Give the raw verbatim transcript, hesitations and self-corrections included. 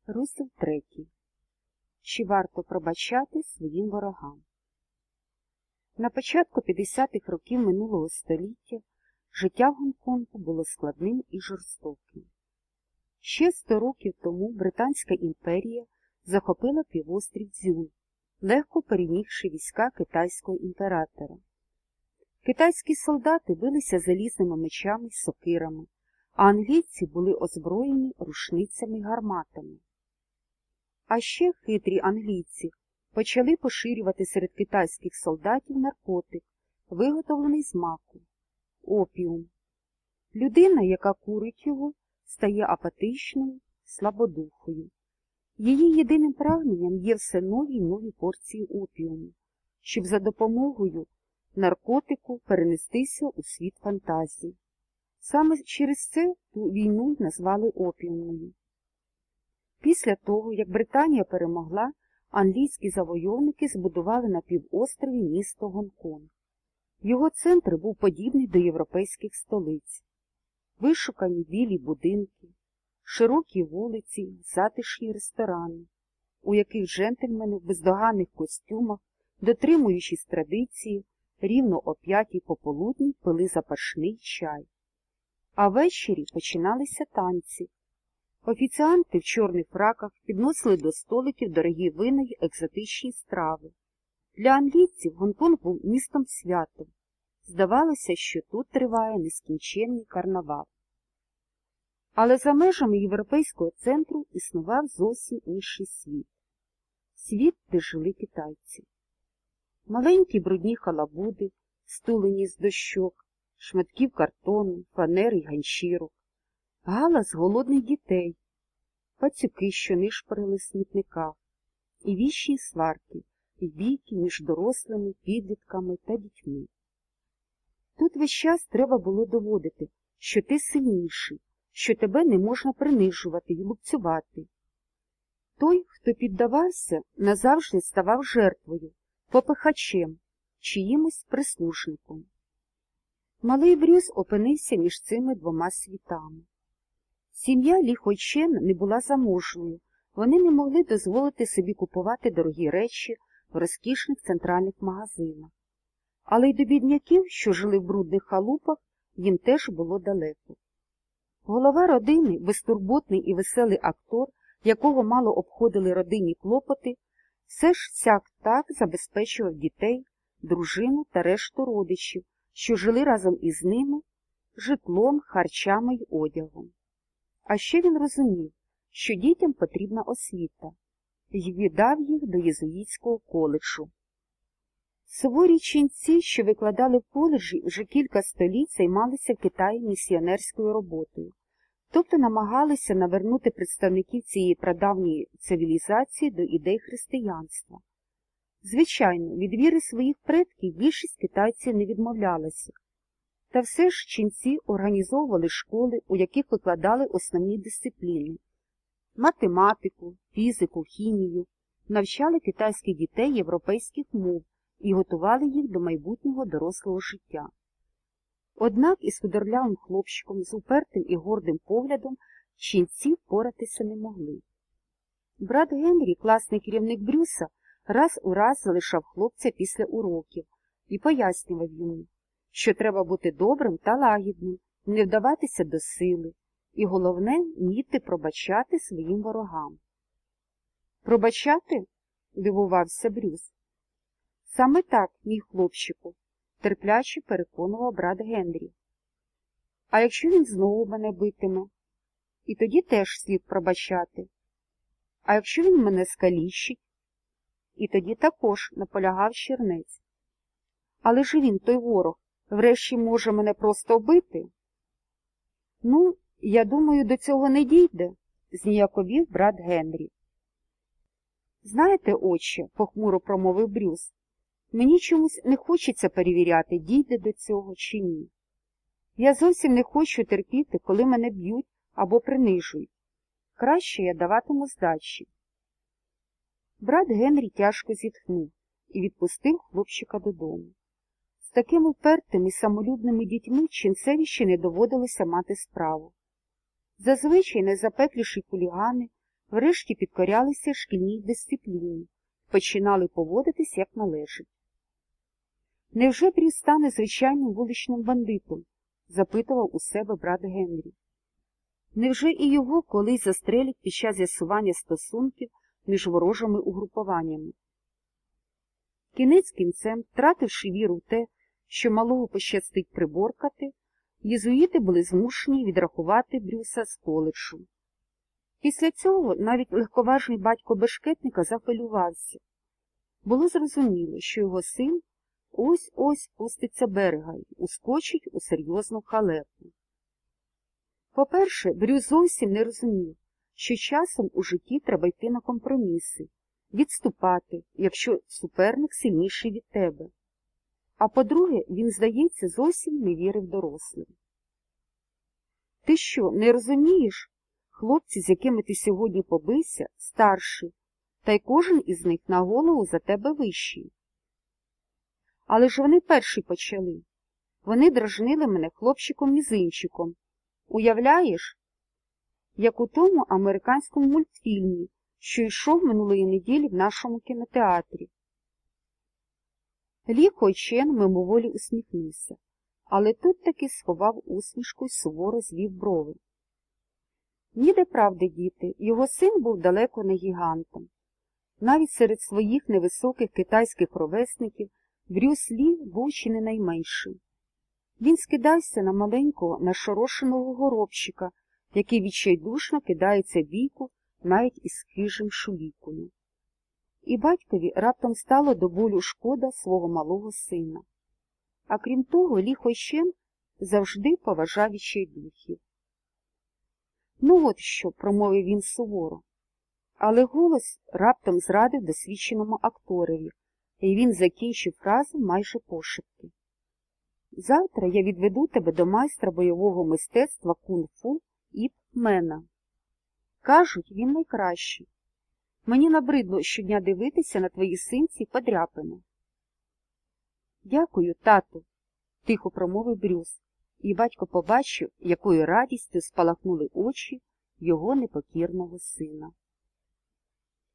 Розділ третій. Чи варто пробачати своїм ворогам? На початку п'ятдесятих років минулого століття життя в Гонконгу було складним і жорстоким. Ще сто років тому Британська імперія захопила півострів Цзюнь, легко перемігши війська китайського імператора. Китайські солдати билися залізними мечами й сокирами, а англійці були озброєні рушницями й гарматами. А ще хитрі англійці почали поширювати серед китайських солдатів наркотик, виготовлений з маку – опіум. Людина, яка курить його, стає апатичною, слабодухою. Її єдиним прагненням є все нові й нові порції опіуму, щоб за допомогою наркотику перенестися у світ фантазії. Саме через це ту війну й назвали опіумною. Після того, як Британія перемогла, англійські завойовники збудували на півострові місто Гонконг. Його центр був подібний до європейських столиць. Вишукані білі будинки, широкі вулиці, затишні ресторани, у яких джентльмени в бездоганних костюмах, дотримуючись традиції, рівно о п'ятій пополудні пили запашний чай. А ввечері починалися танці. Офіціанти в чорних фраках підносили до столиків дорогі вина й екзотичні страви. Для англійців Гонконг був містом святом. Здавалося, що тут триває нескінченний карнавал. Але за межами європейського центру існував зовсім інший світ. Світ, де жили китайці. Маленькі брудні халабуди, стулені з дощок, шматків картону, фанери й ганчірок, галас голодних дітей, пацюки, що нишпорили в смітниках, і вічні сварки, і бійки між дорослими, підлітками та дітьми. Тут весь час треба було доводити, що ти сильніший, що тебе не можна принижувати й лупцювати. Той, хто піддавався, назавжди ставав жертвою, попихачем, чиїмось прислужником. Малий Брюс опинився між цими двома світами. Сім'я Лі Хойчен не була заможною, вони не могли дозволити собі купувати дорогі речі в розкішних центральних магазинах. Але й до бідняків, що жили в брудних халупах, їм теж було далеко. Голова родини, безтурботний і веселий актор, якого мало обходили родинні клопоти, все ж сяк-так забезпечував дітей, дружину та решту родичів, що жили разом із ними, житлом, харчами й одягом. А ще він розумів, що дітям потрібна освіта, й віддав їх до єзуїтського коледжу. Суворі ченці, що викладали в коледжі, вже кілька століть займалися в Китаї місіонерською роботою, тобто намагалися навернути представників цієї прадавньої цивілізації до ідей християнства. Звичайно, від віри своїх предків більшість китайців не відмовлялася. Та все ж ченці організовували школи, у яких викладали основні дисципліни – математику, фізику, хімію, навчали китайських дітей європейських мов і готували їх до майбутнього дорослого життя. Однак із худорлявим хлопчиком з упертим і гордим поглядом ченці впоратися не могли. Брат Генрі, класний керівник Брюса, раз у раз залишав хлопця після уроків і пояснював йому, що треба бути добрим та лагідним, не вдаватися до сили, і головне – вміти пробачати своїм ворогам. «Пробачати?» – дивувався Брюс. «Саме так, мій хлопчику», – терпляче переконував брат Генрі. «А якщо він знову мене битиме? І тоді теж слід пробачати. А якщо він мене скалічить? І тоді також», – наполягав чернець. «Але ж він, той ворог, врешті може мене просто вбити?» «Ну, я думаю, до цього не дійде», – зніяковів брат Генрі. «Знаєте, отче», – похмуро промовив Брюс, – «мені чомусь не хочеться перевіряти, дійде до цього чи ні. Я зовсім не хочу терпіти, коли мене б'ють або принижують. Краще я даватиму здачі». Брат Генрі тяжко зітхнув і відпустив хлопчика додому. З такими впертими самолюбними дітьми ченцеві ще не доводилося мати справу. Зазвичай найзапекліші хулігани врешті підкорялися шкільній дисципліні, починали поводитись як належить. Невже Брюс стане звичайним вуличним бандитом? Запитував у себе брат Генрі. Невже і його колись застрелять під час з'ясування стосунків між ворожими угрупуваннями? Кінець кінцем, втративши віру в те, що малого пощастить приборкати, єзуїти були змушені відрахувати Брюса з коледжу. Після цього навіть легковажний батько бешкетника захвилювався. Було зрозуміло, що його син ось-ось спуститься берега й ускочить у серйозну халепу. По-перше, Брюс зовсім не розумів, що часом у житті треба йти на компроміси, відступати, якщо суперник сильніший від тебе. А по-друге, він, здається, зовсім не вірив дорослим. Ти що, не розумієш? Хлопці, з якими ти сьогодні побився, старші, та й кожен із них на голову за тебе вищий. Але ж вони перші почали. Вони дражнили мене хлопчиком-мізинчиком. Уявляєш? Як у тому американському мультфільмі, що йшов минулої неділі в нашому кінотеатрі. Лі Хой-Чен мимоволі усміхнувся, але тут таки сховав усмішку й суворо звів брови. Ніде правди, діти, його син був далеко не гігантом. Навіть серед своїх невисоких китайських ровесників Брюс Лі був чи не найменший. Він скидався на маленького нашорошеного горобчика, який відчайдушно кидається в бійку навіть із хижим шулікою. І батькові раптом стало до болю шкода свого малого сина. А крім того, Лі Хой-Чен завжди поважав відчайдухів. Ну от що, промовив він суворо. Але голос раптом зрадив досвідченому акторові, і він закінчив фразу майже пошепки. Завтра я відведу тебе до майстра бойового мистецтва кунг-фу Іп Мена. Кажуть, він найкращий. Мені набридло щодня дивитися на твої синці подряпини. Дякую, тату, тихо промовив Брюс, і батько побачив, якою радістю спалахнули очі його непокірного сина.